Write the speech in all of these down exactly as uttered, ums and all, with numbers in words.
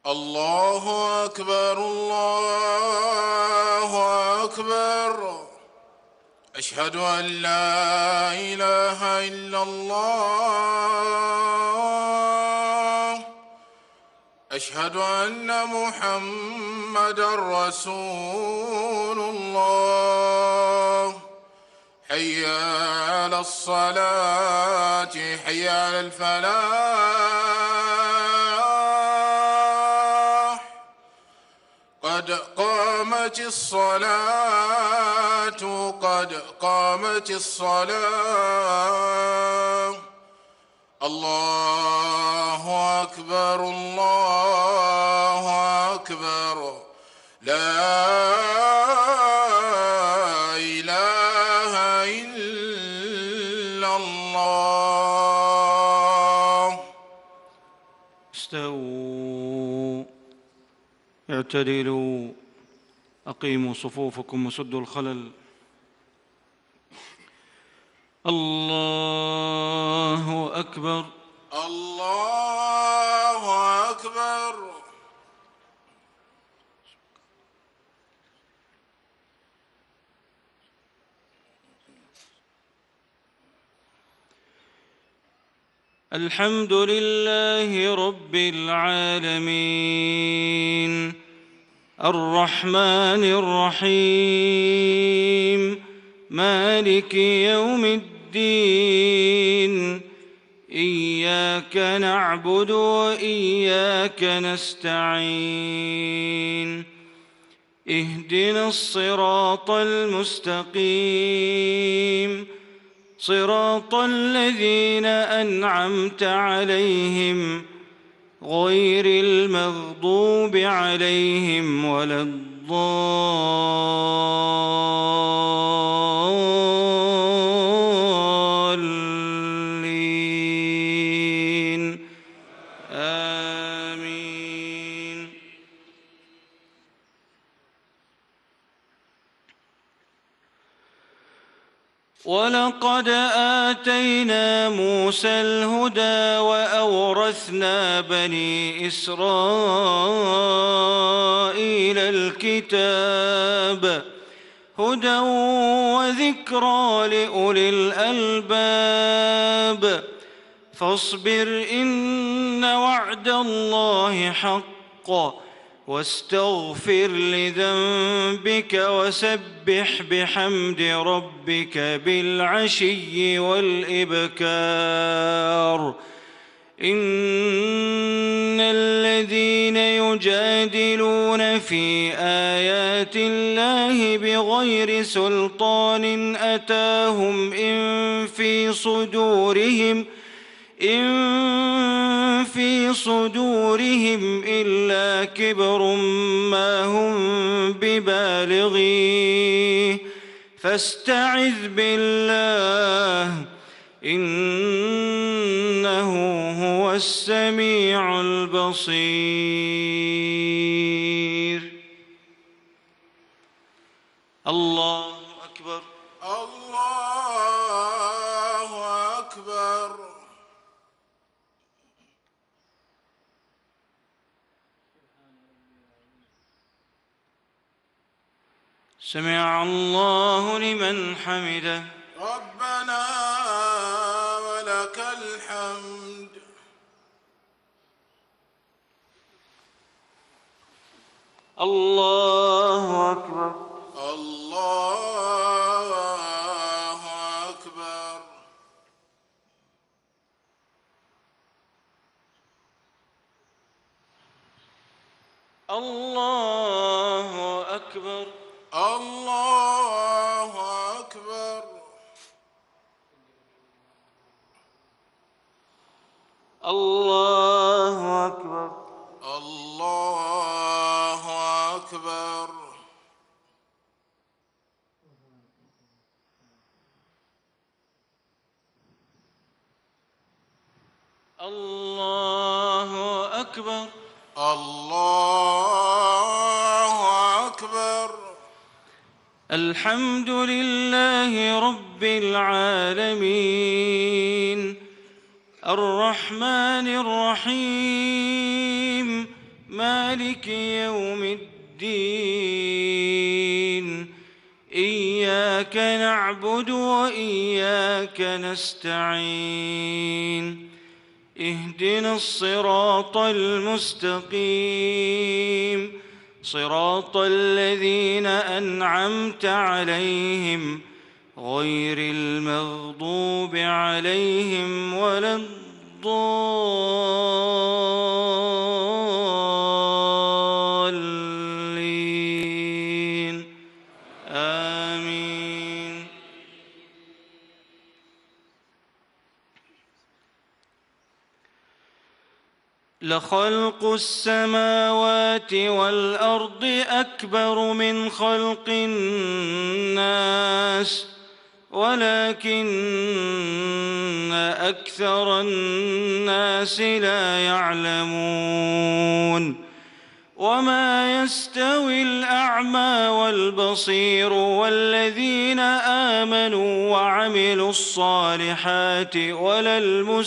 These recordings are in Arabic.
الله أكبر الله أكبر. أشهد أن لا إله إلا الله. أشهد أن محمدًا رسول الله. حي على الصلاة حي على الفلاح. قد قامت الصلاة قد قامت الصلاة. الله أكبر الله أكبر. لا إله إلا الله. استووا اعتدلوا أقيموا صفوفكم وسدوا الخلل. الله أكبر الله أكبر. الحمد لله رب العالمين الرحمن الرحيم مالك يوم الدين. إياك نعبد وإياك نستعين. اهدنا الصراط المستقيم صراط الذين أنعمت عليهم غير المغضوب عليهم ولا الضالين. آمين. ولقد آتينا موسى الهدى وأورثنا بني إسرائيل الكتاب هدى وذكرى لأولي الألباب. فاصبر إن وعد الله حق واستغفر لذنبك وسبح بحمد ربك بالعشي والإبكار. إن الذين يجادلون في آيات الله بغير سلطان أتاهم إن في صدورهم إن في صدورهم إلا كبر ما هم ببالغيه فاستعذ بالله إنه هو السميع البصير. الله أكبر الله أكبر. سمع الله لمن حمده. ربنا ولك الحمد. الله أكبر الله أكبر. الله أكبر الله أكبر. الله أكبر الله أكبر. الله أكبر الله أكبر. الحمد لله رب العالمين الرحمن الرحيم مالك مالك يوم الدين إياك نعبد وإياك نستعين اهدنا الصراط المستقيم صراط الذين أنعمت عليهم غير المغضوب عليهم ولا الضالين آمين. لخلق السماوات والأرض أكبر من خلق الناس ولكن أكثر الناس لا يعلمون. وما يستوي الأعمى والبصير والذين آمنوا وعملوا الصالحات ولا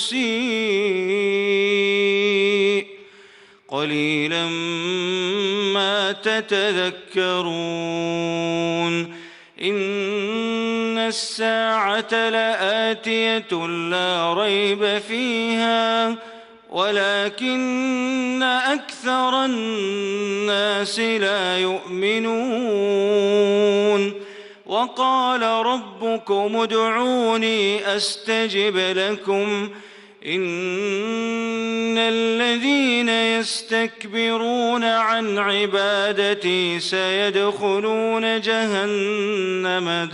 المسيء قليلا ما تتذكرون. إن الساعة لآتية لا ريب فيها ولكن أكثر الناس لا يؤمنون. وقال ربكم ادعوني أستجب لكم إن الذين يستكبرون عن عبادتي سيدخلون جهنم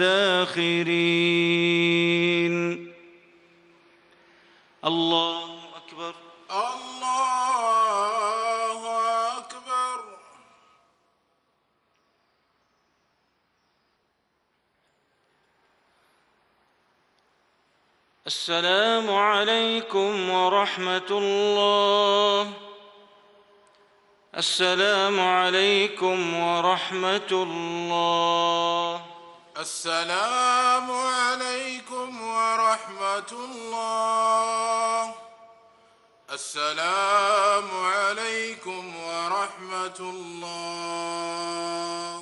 داخرين. الله أكبر. الله أكبر. السلام عليكم ورحمة الله. السلام عليكم ورحمة الله. السلام عليكم ورحمة الله. السلام عليكم ورحمة الله.